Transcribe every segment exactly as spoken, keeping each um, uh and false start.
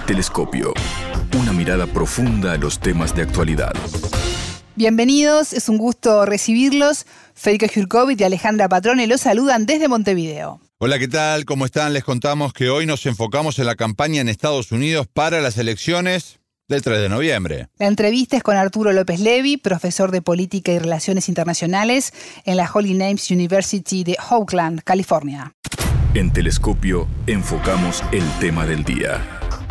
Telescopio. Una mirada profunda a los temas de actualidad. Bienvenidos, es un gusto recibirlos. Federico Jurkovic y Alejandra Patrone los saludan desde Montevideo. Hola, ¿qué tal? ¿Cómo están? Les contamos que hoy nos enfocamos en la campaña en Estados Unidos para las elecciones del tres de noviembre. La entrevista es con Arturo López Levy, profesor de Política y Relaciones Internacionales en la Holy Names University de Oakland, California. En Telescopio enfocamos el tema del día.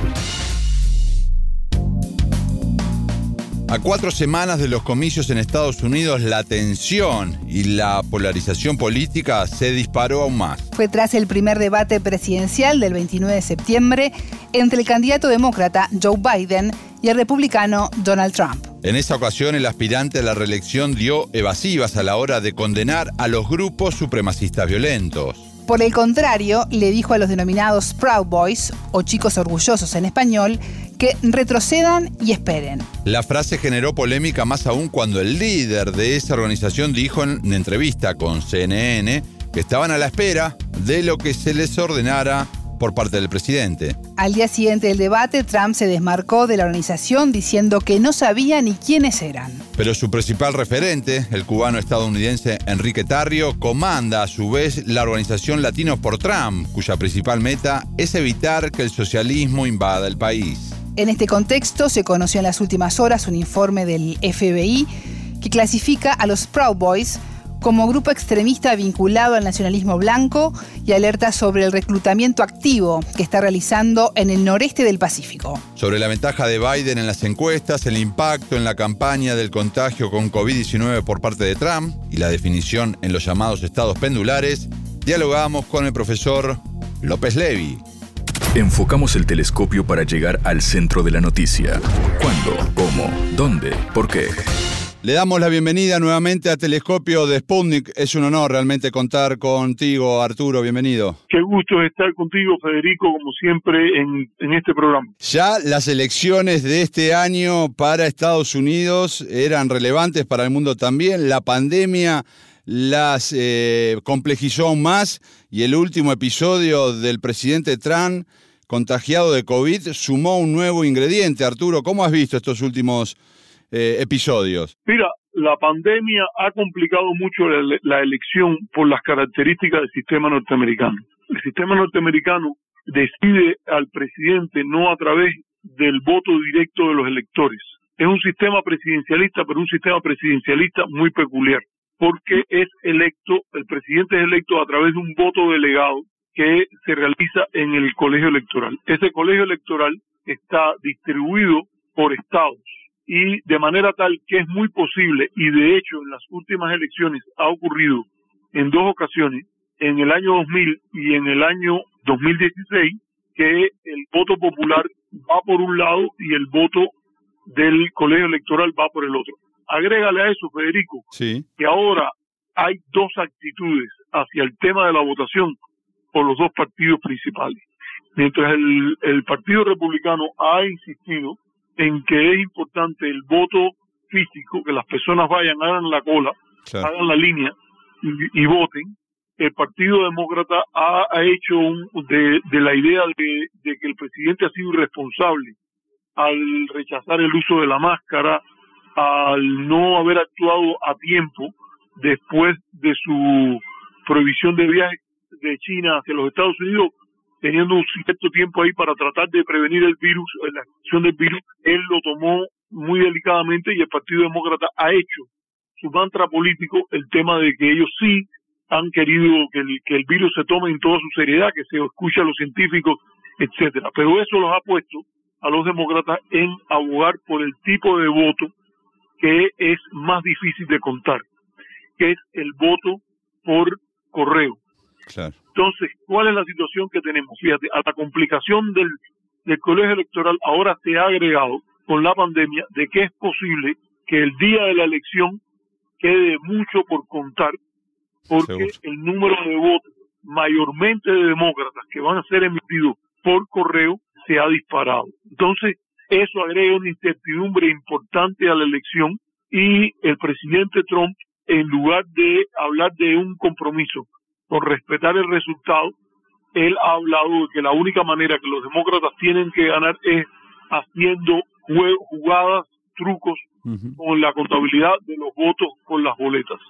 A cuatro semanas de los comicios en Estados Unidos, la tensión y la polarización política se disparó aún más. Fue tras el primer debate presidencial del veintinueve de septiembre entre el candidato demócrata Joe Biden y el republicano Donald Trump. En esa ocasión, el aspirante a la reelección dio evasivas a la hora de condenar a los grupos supremacistas violentos. Por el contrario, le dijo a los denominados Proud Boys, o chicos orgullosos en español, que retrocedan y esperen. La frase generó polémica más aún cuando el líder de esa organización dijo en una entrevista con C N N que estaban a la espera de lo que se les ordenara por parte del presidente. Al día siguiente del debate, Trump se desmarcó de la organización diciendo que no sabía ni quiénes eran. Pero su principal referente, el cubano-estadounidense Enrique Tarrio, comanda a su vez la organización Latinos por Trump, cuya principal meta es evitar que el socialismo invada el país. En este contexto, se conoció en las últimas horas un informe del F B I que clasifica a los Proud Boys como grupo extremista vinculado al nacionalismo blanco y alerta sobre el reclutamiento activo que está realizando en el noreste del Pacífico. Sobre la ventaja de Biden en las encuestas, el impacto en la campaña del contagio con covid diecinueve por parte de Trump y la definición en los llamados estados pendulares, dialogamos con el profesor López Levy. Enfocamos el telescopio para llegar al centro de la noticia. ¿Cuándo? ¿Cómo? ¿Dónde? ¿Por qué? Le damos la bienvenida nuevamente a Telescopio de Sputnik. Es un honor realmente contar contigo, Arturo. Bienvenido. Qué gusto estar contigo, Federico, como siempre, en, en este programa. Ya las elecciones de este año para Estados Unidos eran relevantes para el mundo también. La pandemia las eh, complejizó aún más y el último episodio del presidente Trump contagiado de COVID sumó un nuevo ingrediente. Arturo, ¿cómo has visto estos últimos Eh, episodios? Mira, la pandemia ha complicado mucho la, la elección por las características del sistema norteamericano. El sistema norteamericano decide al presidente no a través del voto directo de los electores. Es un sistema presidencialista, pero un sistema presidencialista muy peculiar, porque es electo, el presidente es electo a través de un voto delegado que se realiza en el colegio electoral. Ese colegio electoral está distribuido por estados, y de manera tal que es muy posible, y de hecho en las últimas elecciones ha ocurrido en dos ocasiones, en el año dos mil y en el año dos mil dieciséis, que el voto popular va por un lado y el voto del colegio electoral va por el otro. Agrégale a eso, Federico, sí, que ahora hay dos actitudes hacia el tema de la votación por los dos partidos principales. Mientras el, el Partido Republicano ha insistido en que es importante el voto físico, que las personas vayan, hagan la cola, claro, hagan la línea y, y voten. El Partido Demócrata ha, ha hecho un, de, de la idea de, de que el presidente ha sido irresponsable al rechazar el uso de la máscara, al no haber actuado a tiempo después de su prohibición de viaje de China hacia los Estados Unidos, teniendo un cierto tiempo ahí para tratar de prevenir el virus, la expansión del virus. Él lo tomó muy delicadamente y el Partido Demócrata ha hecho su mantra político el tema de que ellos sí han querido que el, que el virus se tome en toda su seriedad, que se escuche a los científicos, etcétera. Pero eso los ha puesto a los demócratas en abogar por el tipo de voto que es más difícil de contar, que es el voto por correo. Claro. Entonces, ¿cuál es la situación que tenemos? Fíjate, a la complicación del, del colegio electoral ahora se ha agregado con la pandemia de que es posible que el día de la elección quede mucho por contar, porque Seguro. el número de votos mayormente de demócratas que van a ser emitidos por correo se ha disparado. Entonces, eso agrega una incertidumbre importante a la elección y el presidente Trump, en lugar de hablar de un compromiso con respetar el resultado, él ha hablado de que la única manera que los demócratas tienen que ganar es haciendo jugadas, trucos uh-huh. con la contabilidad de los votos con las boletas.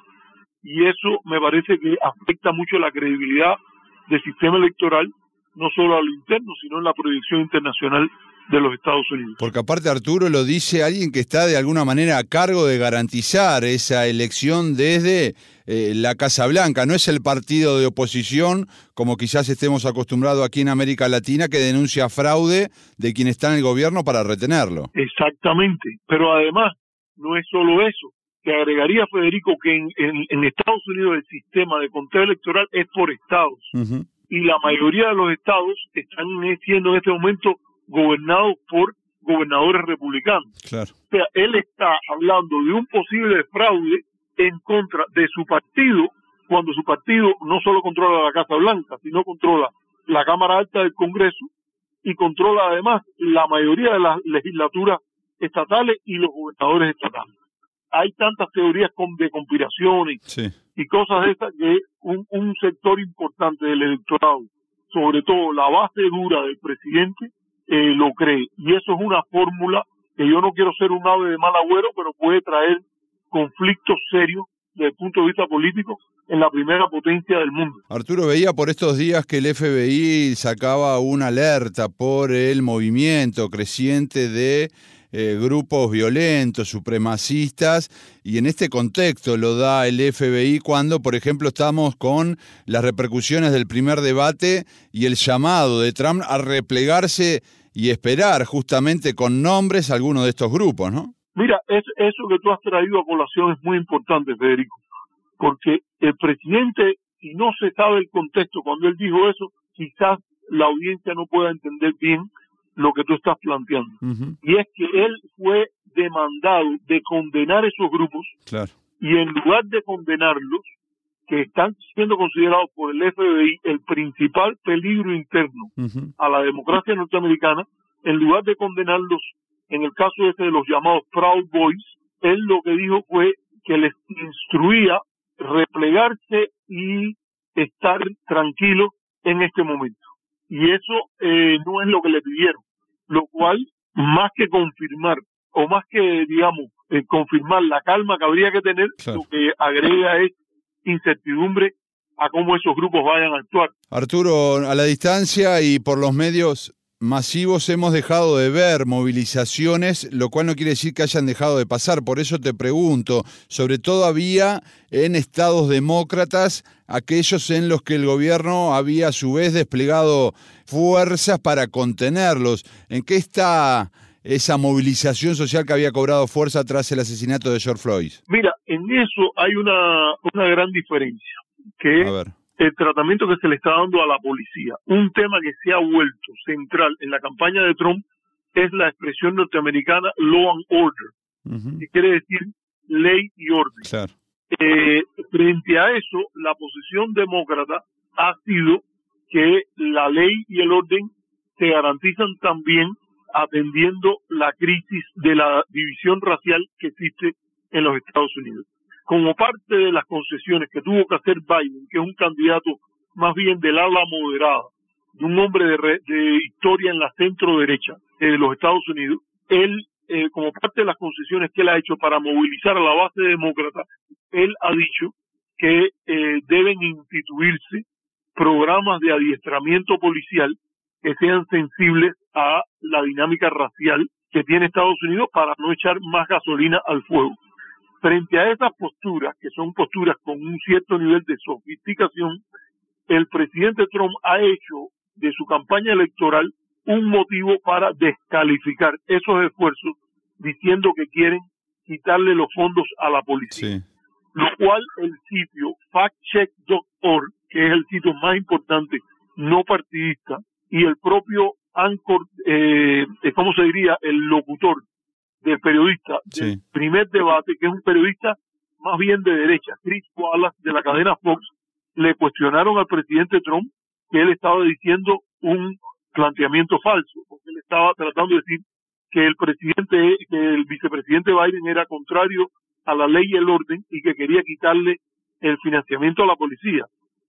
Y eso me parece que afecta mucho la credibilidad del sistema electoral, no solo a lo interno, sino en la proyección internacional de los Estados Unidos. Porque aparte, Arturo, lo dice alguien que está de alguna manera a cargo de garantizar esa elección desde eh, la Casa Blanca. No es el partido de oposición, como quizás estemos acostumbrados aquí en América Latina, que denuncia fraude de quien está en el gobierno para retenerlo. Exactamente, pero además no es solo eso. Te agregaría, Federico, que en, en, en Estados Unidos el sistema de conteo electoral es por estados. Uh-huh. Y la mayoría de los estados están siendo en este momento gobernados por gobernadores republicanos. Claro. O sea, él está hablando de un posible fraude en contra de su partido, cuando su partido no solo controla la Casa Blanca, sino controla la Cámara Alta del Congreso y controla además la mayoría de las legislaturas estatales y los gobernadores estatales. Hay tantas teorías de conspiraciones sí. y cosas de esas que un, un sector importante del electorado, sobre todo la base dura del presidente, eh, lo cree. Y eso es una fórmula que yo no quiero ser un ave de mal agüero, pero puede traer conflictos serios desde el punto de vista político en la primera potencia del mundo. Arturo, veía por estos días que el F B I sacaba una alerta por el movimiento creciente de Eh, grupos violentos, supremacistas, y en este contexto lo da el F B I cuando, por ejemplo, estamos con las repercusiones del primer debate y el llamado de Trump a replegarse y esperar justamente con nombres a algunos de estos grupos, ¿no? Mira, es, eso que tú has traído a colación es muy importante, Federico, porque el presidente, si no se sabe el contexto cuando él dijo eso, quizás la audiencia no pueda entender bien lo que tú estás planteando. Uh-huh. Y es que él fue demandado de condenar esos grupos, claro. y en lugar de condenarlos, que están siendo considerados por el F B I el principal peligro interno uh-huh. a la democracia norteamericana, en lugar de condenarlos, en el caso este de los llamados Proud Boys, él lo que dijo fue que les instruía replegarse y estar tranquilos en este momento. Y eso eh, no es lo que le pidieron. Lo cual, más que confirmar, o más que, digamos, eh, confirmar la calma que habría que tener, claro. lo que agrega es incertidumbre a cómo esos grupos vayan a actuar. Arturo, a la distancia y por los medios masivos hemos dejado de ver movilizaciones, lo cual no quiere decir que hayan dejado de pasar. Por eso te pregunto, sobre todo había en estados demócratas aquellos en los que el gobierno había a su vez desplegado fuerzas para contenerlos. ¿En qué está esa movilización social que había cobrado fuerza tras el asesinato de George Floyd? Mira, en eso hay una, una gran diferencia, que es el tratamiento que se le está dando a la policía. Un tema que se ha vuelto central en la campaña de Trump es la expresión norteamericana law and order, uh-huh. que quiere decir ley y orden. Claro. Eh, frente a eso, la posición demócrata ha sido que la ley y el orden se garantizan también atendiendo la crisis de la división racial que existe en los Estados Unidos. Como parte de las concesiones que tuvo que hacer Biden, que es un candidato más bien del ala moderada, de un hombre de, re, de historia en la centro derecha de los Estados Unidos, él, eh, como parte de las concesiones que él ha hecho para movilizar a la base demócrata, él ha dicho que eh, deben instituirse programas de adiestramiento policial que sean sensibles a la dinámica racial que tiene Estados Unidos para no echar más gasolina al fuego. Frente a esas posturas, que son posturas con un cierto nivel de sofisticación, el presidente Trump ha hecho de su campaña electoral un motivo para descalificar esos esfuerzos, diciendo que quieren quitarle los fondos a la policía. Sí. Lo cual el sitio fact check punto org, que es el sitio más importante no partidista, y el propio Anchor, eh, ¿cómo se diría? El locutor del periodista sí. del primer debate, que es un periodista más bien de derecha, Chris Wallace, de la cadena Fox, le cuestionaron al presidente Trump que él estaba diciendo un planteamiento falso, porque él estaba tratando de decir que el presidente, que el vicepresidente Biden era contrario a la ley y el orden y que quería quitarle el financiamiento a la policía.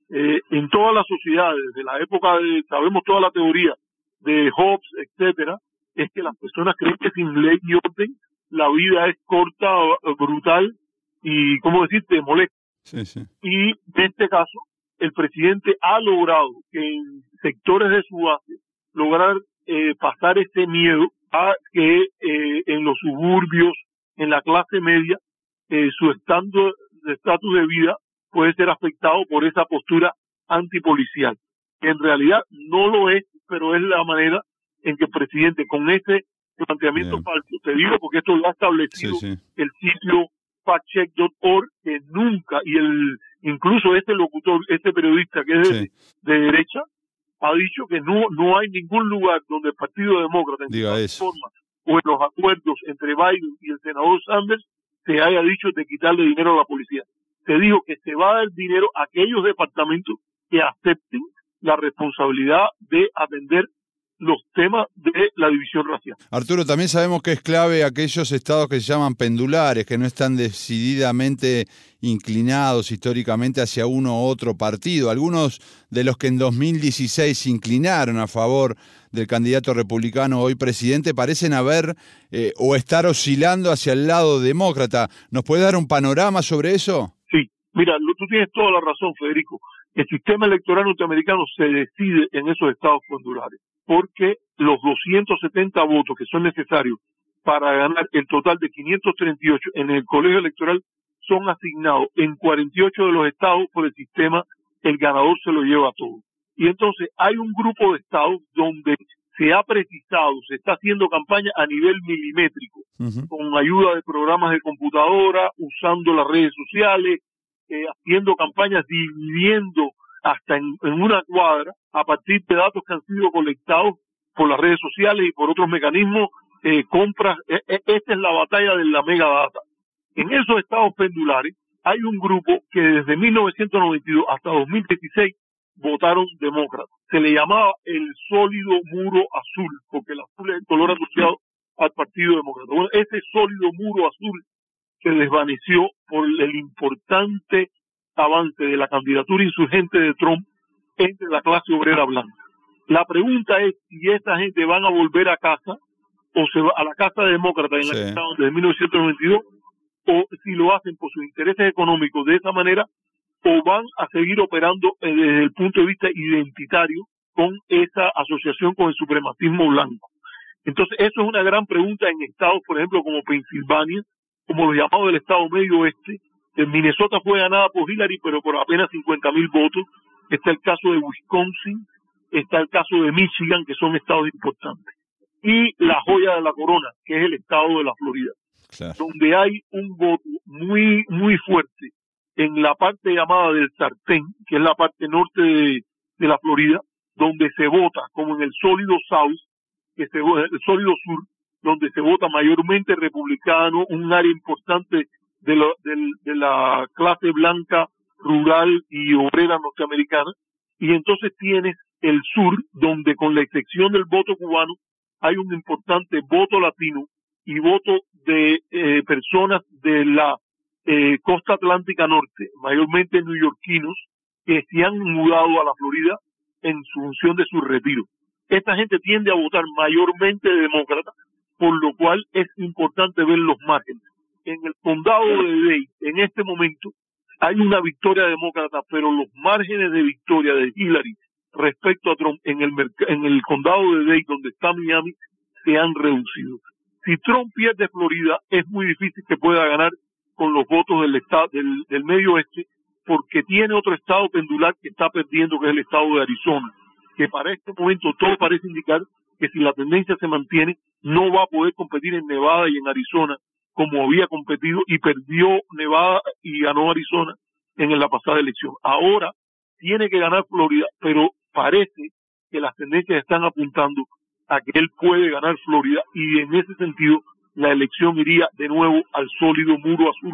eh, en todas las sociedades, desde la época de, sabemos toda la teoría de Hobbes, etcétera, es que las personas creen que sin ley y orden la vida es corta, brutal y, ¿cómo decirte?, molesta. Sí, sí. Y en este caso, el presidente ha logrado que en sectores de su base lograr eh, pasar ese miedo a que eh, en los suburbios, en la clase media, eh, su estatus de, estatus de vida puede ser afectado por esa postura antipolicial. En realidad no lo es, pero es la manera en que el presidente, con ese planteamiento Bien. falso, te digo porque esto lo ha establecido sí, sí. el sitio fact check punto org, que nunca, y el incluso este locutor, este periodista que es de, sí. de derecha, ha dicho que no no hay ningún lugar donde el Partido Demócrata en Diga eso. forma o en los acuerdos entre Biden y el senador Sanders se haya dicho de quitarle dinero a la policía. Se dijo que se va a dar dinero a aquellos departamentos que acepten la responsabilidad de atender los temas de la división racial. Arturo, también sabemos que es clave aquellos estados que se llaman pendulares, que no están decididamente inclinados históricamente hacia uno u otro partido. Algunos de los que en dos mil dieciséis se inclinaron a favor del candidato republicano hoy presidente parecen haber eh, o estar oscilando hacia el lado demócrata. ¿Nos puede dar un panorama sobre eso? Sí, mira, tú tienes toda la razón, Federico. El sistema electoral norteamericano se decide en esos estados pendulares, porque los doscientos setenta votos que son necesarios para ganar el total de quinientos treinta y ocho en el colegio electoral son asignados en cuarenta y ocho de los estados por el sistema, el ganador se lo lleva todo. Y entonces hay un grupo de estados donde se ha precisado, se está haciendo campaña a nivel milimétrico, uh-huh. con ayuda de programas de computadora, usando las redes sociales, eh, haciendo campañas, dividiendo hasta en, en una cuadra, a partir de datos que han sido colectados por las redes sociales y por otros mecanismos, eh, compras. Eh, eh, esta es la batalla de la megadata. En esos estados pendulares hay un grupo que desde mil novecientos noventa y dos hasta dos mil dieciséis votaron demócrata. Se le llamaba el sólido muro azul, porque el azul es el color asociado al Partido Demócrata. Bueno, ese sólido muro azul se desvaneció por el importante avance de la candidatura insurgente de Trump entre la clase obrera blanca. La pregunta es si esa gente van a volver a casa o se va a la casa demócrata en la sí. que estaban desde mil novecientos noventa y dos, o si lo hacen por sus intereses económicos de esa manera, o van a seguir operando desde el punto de vista identitario con esa asociación con el supremacismo blanco. Entonces, eso es una gran pregunta en estados, por ejemplo, como Pensilvania, como los llamados del estado medio oeste. En Minnesota fue ganada por Hillary, pero por apenas cincuenta mil votos. Está el caso de Wisconsin, está el caso de Michigan, que son estados importantes. Y la joya de la corona, que es el estado de la Florida, claro. donde hay un voto muy, muy fuerte en la parte llamada del sartén, que es la parte norte de, de la Florida, donde se vota, como en el sólido South, que se, el sólido sur, donde se vota mayormente republicano, un área importante de, lo, de, de la clase blanca, rural y obrera norteamericana, y entonces tienes el sur, donde con la excepción del voto cubano, hay un importante voto latino y voto de eh, personas de la eh, costa atlántica norte, mayormente neoyorquinos, que se han mudado a la Florida en función de su retiro. Esta gente tiende a votar mayormente demócrata, por lo cual es importante ver los márgenes. En el condado de Dade, en este momento, hay una victoria demócrata, pero los márgenes de victoria de Hillary respecto a Trump en el, en el condado de Dade, donde está Miami, se han reducido. Si Trump pierde Florida, es muy difícil que pueda ganar con los votos del estado del, del medio oeste, porque tiene otro estado pendular que está perdiendo, que es el estado de Arizona, que para este momento todo parece indicar que si la tendencia se mantiene, no va a poder competir en Nevada y en Arizona como había competido, y perdió Nevada y ganó Arizona en la pasada elección. Ahora tiene que ganar Florida, pero parece que las tendencias están apuntando a que él puede ganar Florida, y en ese sentido la elección iría de nuevo al sólido muro azul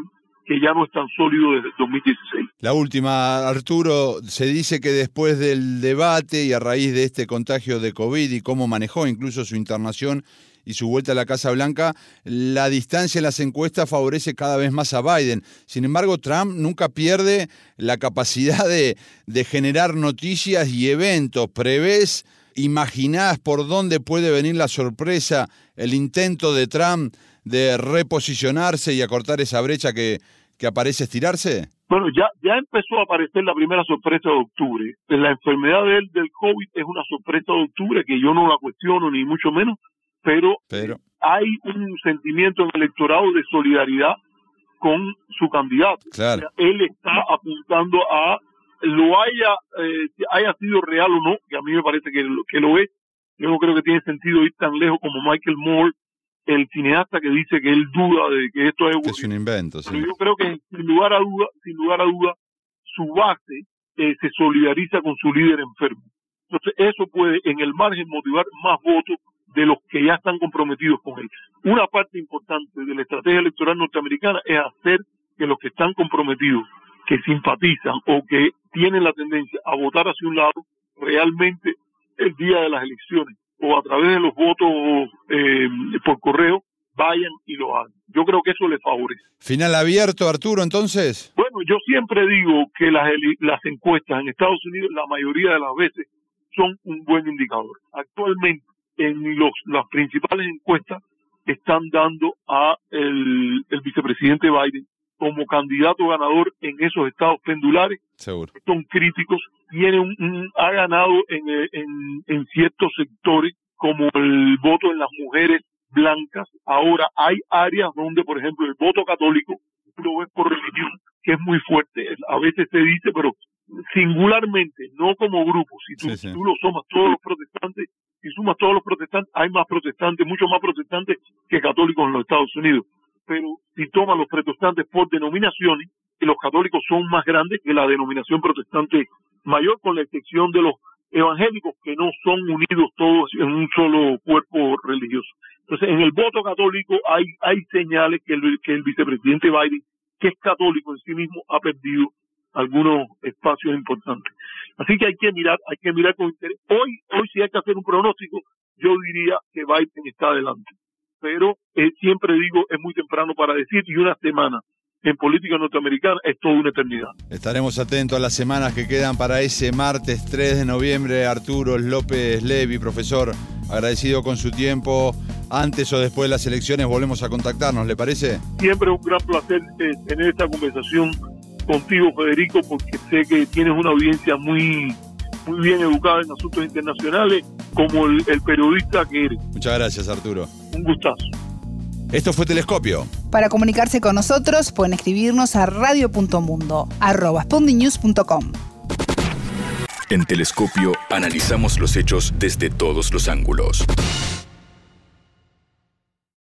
que ya no es tan sólido desde el dos mil dieciséis. La última, Arturo, se dice que después del debate y a raíz de este contagio de COVID y cómo manejó incluso su internación y su vuelta a la Casa Blanca, la distancia en las encuestas favorece cada vez más a Biden. Sin embargo, Trump nunca pierde la capacidad de, de generar noticias y eventos. ¿Prevés, imaginás por dónde puede venir la sorpresa, el intento de Trump de reposicionarse y acortar esa brecha que, que aparece estirarse? Bueno, ya, ya empezó a aparecer la primera sorpresa de octubre. La enfermedad de él, del COVID es una sorpresa de octubre que yo no la cuestiono ni mucho menos, pero, pero hay un sentimiento en el electorado de solidaridad con su candidato. Claro. O sea, él está apuntando a, lo haya, eh, haya sido real o no, que a mí me parece que, que lo es. Yo no creo que tiene sentido ir tan lejos como Michael Moore, el cineasta que dice que él duda de que esto es, que es un invento. Sí. Pero yo creo que sin lugar a duda, sin lugar a duda, su base eh, se solidariza con su líder enfermo. Entonces eso puede en el margen motivar más votos de los que ya están comprometidos con él. Una parte importante de la estrategia electoral norteamericana es hacer que los que están comprometidos, que simpatizan o que tienen la tendencia a votar hacia un lado, realmente el día de las elecciones o a través de los votos eh, por correo, vayan y lo hagan. Yo creo que eso les favorece. ¿Final abierto, Arturo, entonces? Bueno, yo siempre digo que las, las encuestas en Estados Unidos, la mayoría de las veces, son un buen indicador. Actualmente, en los las principales encuestas, están dando a el, el vicepresidente Biden como candidato ganador en esos estados pendulares. Seguro. Son críticos, tiene un, un, ha ganado en, en, en ciertos sectores como el voto en las mujeres blancas. Ahora hay áreas donde, por ejemplo, el voto católico, tú lo ves por religión, que es muy fuerte. A veces se dice, pero singularmente, no como grupo. Si tú, sí, sí. tú lo sumas todos los protestantes, si sumas todos los protestantes, hay más protestantes, mucho más protestantes que católicos en los Estados Unidos. Pero si toman los protestantes por denominaciones, los católicos son más grandes que la denominación protestante mayor, con la excepción de los evangélicos, que no son unidos todos en un solo cuerpo religioso. Entonces, en el voto católico hay hay señales que el, que el vicepresidente Biden, que es católico en sí mismo, ha perdido algunos espacios importantes. Así que hay que mirar, hay que mirar con interés. Hoy, hoy si hay que hacer un pronóstico, yo diría que Biden está adelante. Pero eh, siempre digo, es muy temprano para decir, y una semana en política norteamericana es toda una eternidad. Estaremos atentos a las semanas que quedan para ese martes tres de noviembre. Arturo López Levi, profesor, agradecido con su tiempo. Antes o después de las elecciones volvemos a contactarnos, ¿le parece? Siempre es un gran placer eh, tener esta conversación contigo, Federico, porque sé que tienes una audiencia muy, muy bien educada en asuntos internacionales, como el, el periodista que eres. Muchas gracias, Arturo. Un gustazo. Esto fue Telescopio. Para comunicarse con nosotros pueden escribirnos a radio punto mundo arroba sputnik news punto com. En Telescopio analizamos los hechos desde todos los ángulos.